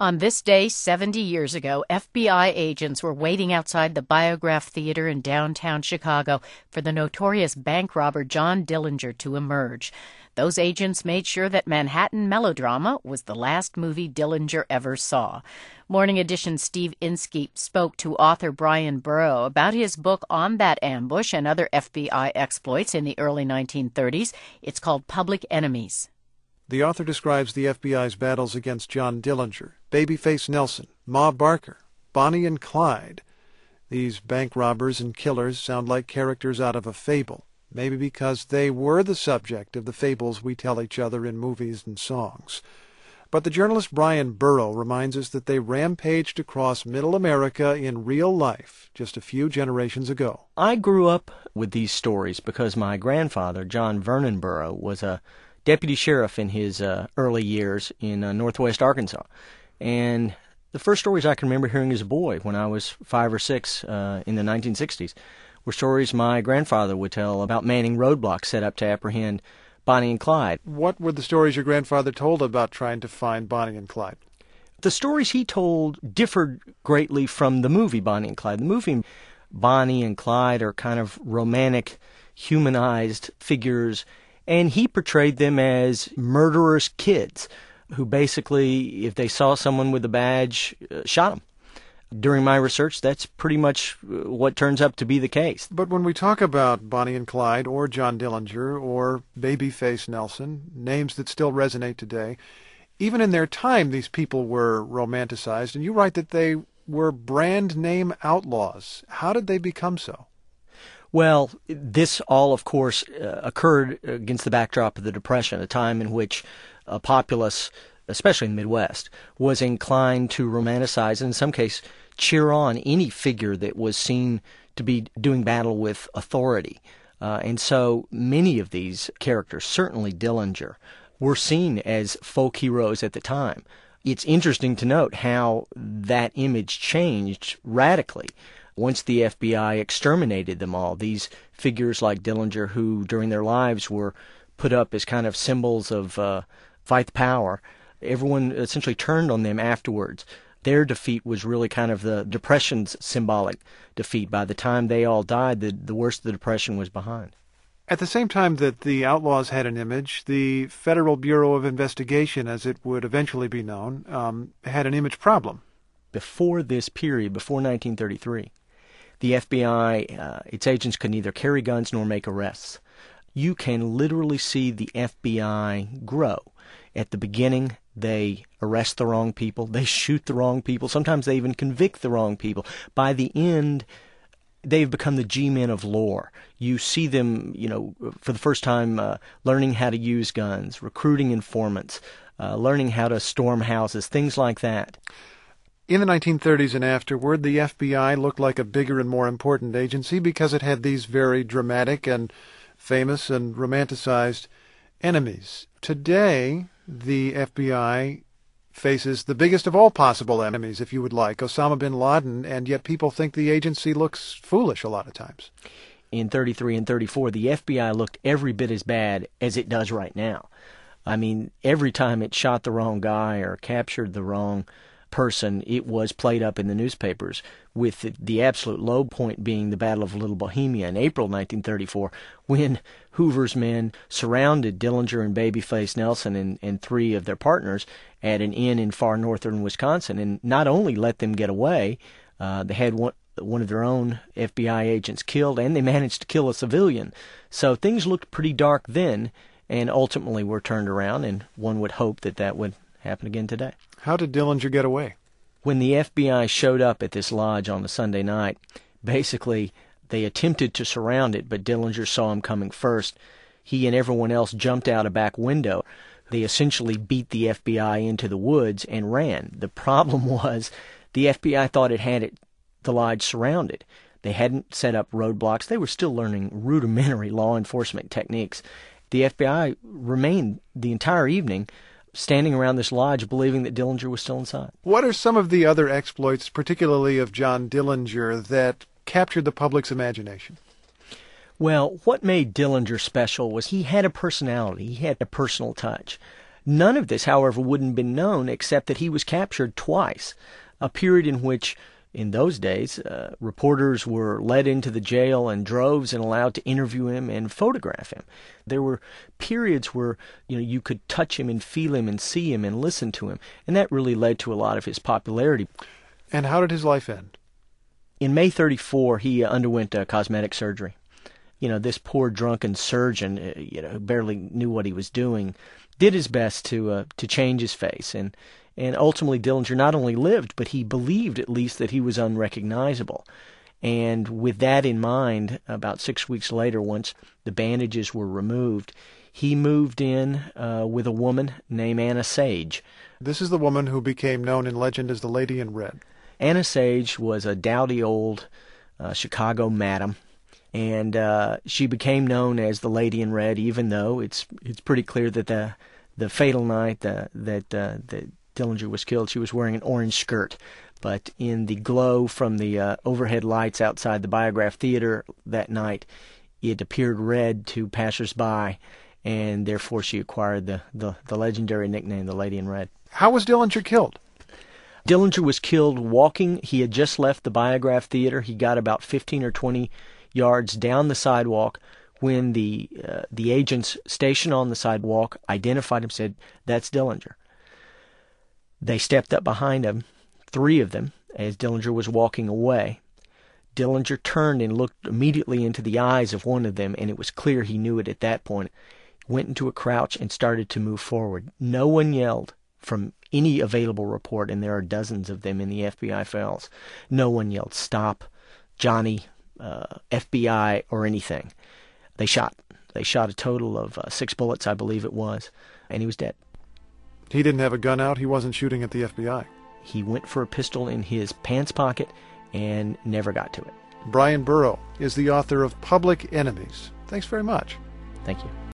On this day 70 years ago, FBI agents were waiting outside the Biograph Theater in downtown Chicago for the notorious bank robber John Dillinger to emerge. Those agents made sure that Manhattan Melodrama was the last movie Dillinger ever saw. Morning Edition's Steve Inskeep spoke to author Brian Burrow about his book on that ambush and other FBI exploits in the early 1930s. It's called Public Enemies. The author describes the FBI's battles against John Dillinger, Babyface Nelson, Ma Barker, Bonnie and Clyde. These bank robbers and killers sound like characters out of a fable, maybe because they were the subject of the fables we tell each other in movies and songs. But the journalist Brian Burrow reminds us that they rampaged across Middle America in real life just a few generations ago. I grew up with these stories because my grandfather, John Vernon Burrow, was a deputy sheriff in his early years in northwest Arkansas. And the first stories I can remember hearing as a boy when I was 5 or 6 in the 1960s were stories my grandfather would tell about manning roadblocks set up to apprehend Bonnie and Clyde. What were the stories your grandfather told about trying to find Bonnie and Clyde? The stories he told differed greatly from the movie Bonnie and Clyde. The movie Bonnie and Clyde are kind of romantic, humanized figures, and he portrayed them as murderous kids who basically, if they saw someone with a badge, shot them. During my research, that's pretty much what turns up to be the case. But when we talk about Bonnie and Clyde or John Dillinger or Babyface Nelson, names that still resonate today, even in their time these people were romanticized, and you write that they were brand name outlaws. How did they become so? Well, this all, of course, occurred against the backdrop of the Depression, a time in which a populace, especially in the Midwest, was inclined to romanticize and in some case cheer on any figure that was seen to be doing battle with authority. And so many of these characters, certainly Dillinger, were seen as folk heroes at the time. It's interesting to note how that image changed radically once the FBI exterminated them all. These figures like Dillinger, who during their lives were put up as kind of symbols of fight the power, everyone essentially turned on them afterwards. Their defeat was really kind of the Depression's symbolic defeat. By the time they all died, the worst of the Depression was behind. At the same time that the outlaws had an image, the Federal Bureau of Investigation, as it would eventually be known, had an image problem. Before this period, before 1933, the FBI, its agents could neither carry guns nor make arrests. You can literally see the FBI grow. At the beginning, they arrest the wrong people, they shoot the wrong people, sometimes they even convict the wrong people. By the end, they've become the G-men of lore. You see them, for the first time learning how to use guns, recruiting informants, learning how to storm houses, things like that. In the 1930s and afterward, the FBI looked like a bigger and more important agency because it had these very dramatic and famous and romanticized enemies. Today, the FBI faces the biggest of all possible enemies, if you would like, Osama bin Laden, and yet people think the agency looks foolish a lot of times. In 33 and 34, the FBI looked every bit as bad as it does right now. I mean, every time it shot the wrong guy or captured the wrong person, it was played up in the newspapers, with the absolute low point being the Battle of Little Bohemia in April 1934, when Hoover's men surrounded Dillinger and Babyface Nelson and 3 of their partners at an inn in far northern Wisconsin, and not only let them get away, they had one of their own FBI agents killed, and they managed to kill a civilian. So things looked pretty dark then, and ultimately were turned around, and one would hope that would happen again today. How did Dillinger get away? When the FBI showed up at this lodge on a Sunday night, basically they attempted to surround it, but Dillinger saw him coming first. He and everyone else jumped out a back window. They essentially beat the FBI into the woods and ran. The problem was the FBI thought it had the lodge surrounded. They hadn't set up roadblocks. They were still learning rudimentary law enforcement techniques. The FBI remained the entire evening standing around this lodge believing that Dillinger was still inside. What are some of the other exploits, particularly of John Dillinger, that captured the public's imagination? Well, what made Dillinger special was he had a personality. He had a personal touch. None of this, however, wouldn't have been known except that he was captured twice, a period in which, in those days, reporters were led into the jail in droves and allowed to interview him and photograph him. There were periods where you could touch him and feel him and see him and listen to him, and that really led to a lot of his popularity. And how did his life end? In May 1934, he underwent cosmetic surgery. This poor drunken surgeon, who barely knew what he was doing, did his best to change his face, and ultimately Dillinger not only lived, but he believed at least that he was unrecognizable. And with that in mind, about 6 weeks later, once the bandages were removed, he moved in with a woman named Anna Sage. This is the woman who became known in legend as the Lady in Red. Anna Sage was a dowdy old Chicago madam, and she became known as the Lady in Red, even though it's pretty clear that the fatal night that Dillinger was killed, she was wearing an orange skirt. But in the glow from the overhead lights outside the Biograph Theater that night, it appeared red to passers-by, and therefore she acquired the legendary nickname, the Lady in Red. How was Dillinger killed? Dillinger was killed walking. He had just left the Biograph Theater. He got about 15 or 20 yards down the sidewalk when the agents stationed on the sidewalk identified him, said, "That's Dillinger." They stepped up behind him, 3 of them, as Dillinger was walking away. Dillinger turned and looked immediately into the eyes of one of them, and it was clear he knew it at that point. Went into a crouch and started to move forward. No one yelled from any available report, and there are dozens of them in the FBI files. No one yelled, "Stop, Johnny, FBI," or anything. They shot. They shot a total of 6 bullets, I believe it was, and he was dead. He didn't have a gun out. He wasn't shooting at the FBI. He went for a pistol in his pants pocket and never got to it. Brian Burrow is the author of Public Enemies. Thanks very much. Thank you.